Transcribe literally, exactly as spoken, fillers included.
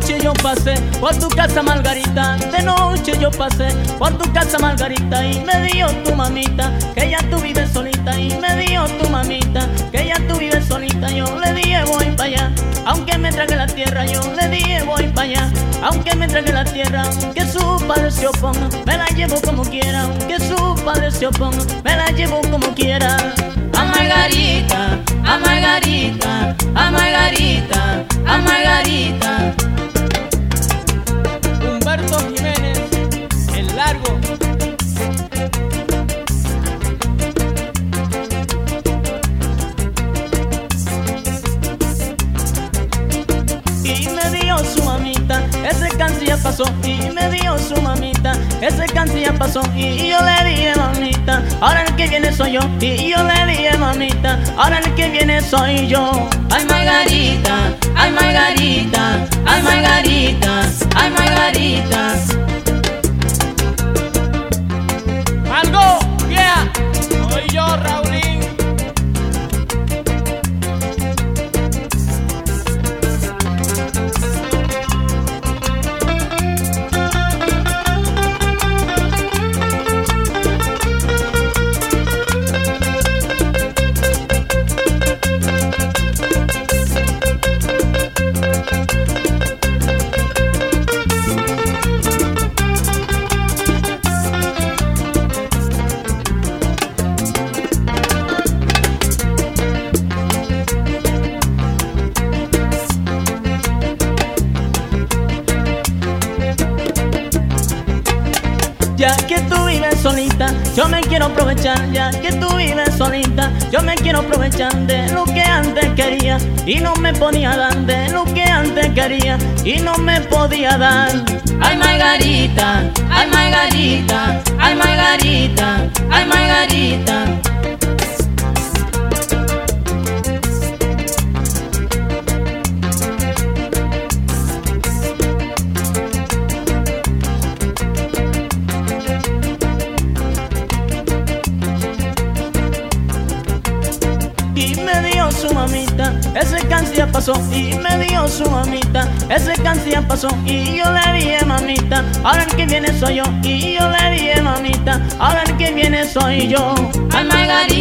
noche yo pasé por tu casa, Margarita. De noche yo pasé por tu casa, Margarita. Y me dio tu mamita que ya tú vives solita. Y me dio tu mamita que ya tú vives solita. Yo le dije voy para allá, aunque me trague la tierra. Yo le dije voy para allá, aunque me trague la tierra. Aunque su padre se oponga, me la llevo como quiera. Aunque su padre se oponga, me la llevo como quiera. A Margarita, a Margarita, a Margarita, a Margarita. Humberto Jiménez, el largo. Y me dio su mamita, ese cáncer ya pasó. Y me dio su mamita, ese cáncer ya pasó. Y yo le dije mamita, ahora el que viene soy yo. Y yo le dije mamita, ahora el que viene soy yo. Ay Margarita, ay Margarita, ay Margarita, ay Margarita. Algo, yeah, soy yo, Raulín. Ya que tú vives solita, yo me quiero aprovechar. Ya que tú vives solita, yo me quiero aprovechar de lo que antes quería y no me podía dar. De lo que antes quería y no me podía dar. Ay Margarita, ay Margarita, ay Margarita, ay Margarita. Y me dio su mamita, ese cáncer ya pasó. Y me dio su mamita, ese cáncer ya pasó. Y yo le dije mamita, ahora el que viene soy yo. Y yo le dije mamita, ahora el que viene soy yo. Ay Margarita.